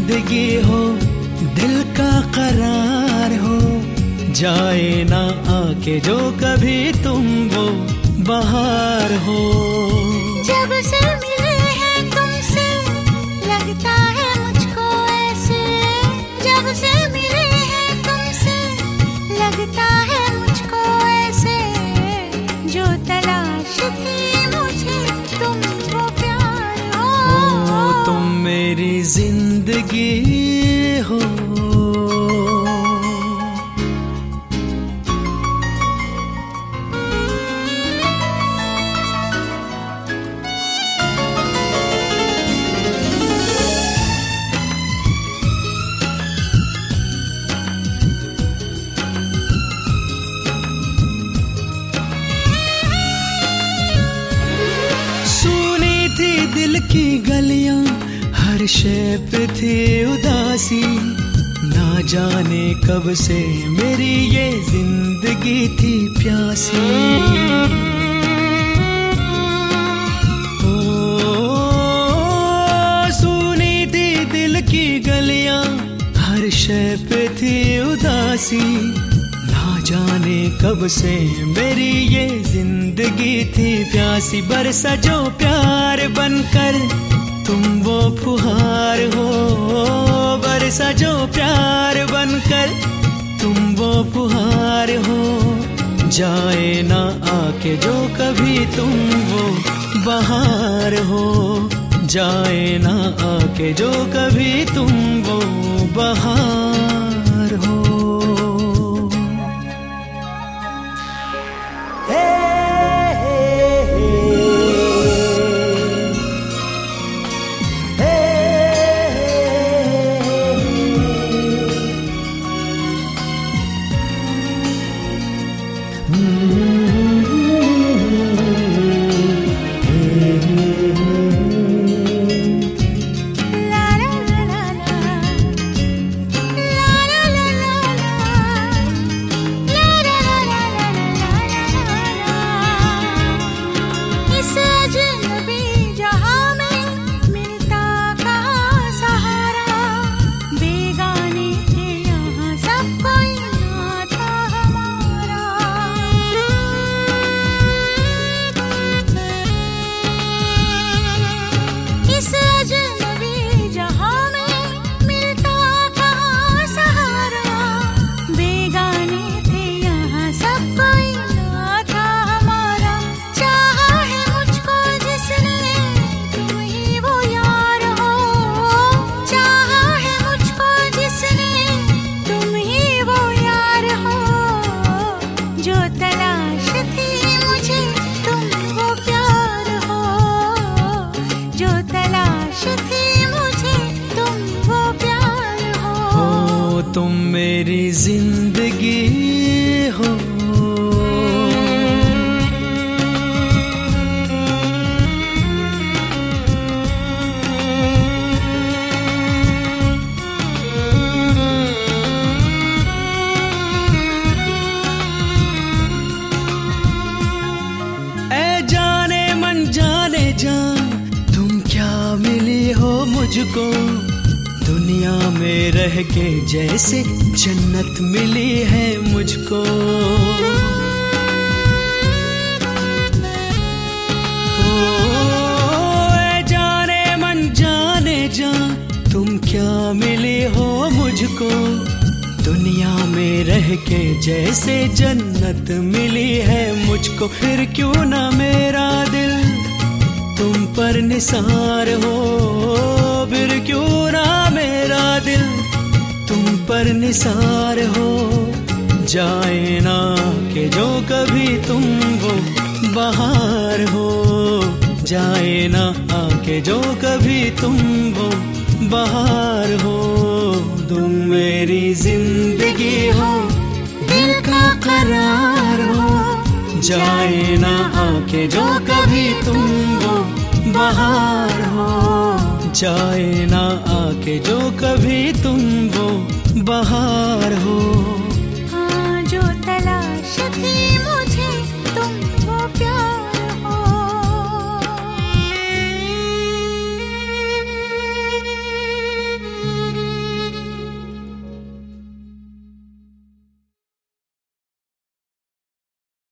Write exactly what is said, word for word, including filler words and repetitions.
जिंदगी हो, दिल का करार हो, जाए ना आके जो कभी तुम वो बहार हो। जब से मिले हैं तुमसे लगता है मुझको ऐसे, जब से मिले हैं तुमसे लगता है मुझको ऐसे, जो तलाश थी मुझे तुम वो प्यार हो। ओ, तुम मेरी जिंदगी हो। दिल की गलियां हर शय पे थी उदासी, ना जाने कब से मेरी ये जिंदगी थी प्यासी। ओ, सुनी थी दिल की गलियां हर शय पे थी उदासी, ना जाने कब से मेरी ये जिंदगी थी प्यासी। बरसा जो प्यार बनकर तुम वो फुहार हो, बरसा जो प्यार बनकर तुम वो फुहार हो, जाए ना आके जो कभी तुम वो बहार हो, जाए ना आके जो कभी तुम वो बहार हो। तुम मेरी जिंदगी हो। ऐ जाने मन जाने जान तुम क्या मिली हो मुझको, दुनिया में रह के जैसे जन्नत मिली है मुझको। ओ, जाने मन जाने जा तुम क्या मिली हो मुझको, दुनिया में रह के जैसे जन्नत मिली है मुझको। फिर क्यों ना मेरा दिल तुम पर निसार हो, फिर क्यों ना मेरा दिल तुम पर निसार हो, जाए ना के जो कभी तुम वो बहार हो, जाए ना आके जो कभी तुम वो बहार हो। तुम मेरी जिंदगी हो, दिल का करार हो, जाए ना आके जो कभी तुम वो बहार हो, जाए ना आके जो कभी तुम वो बहार हो। हाँ जो तलाश थी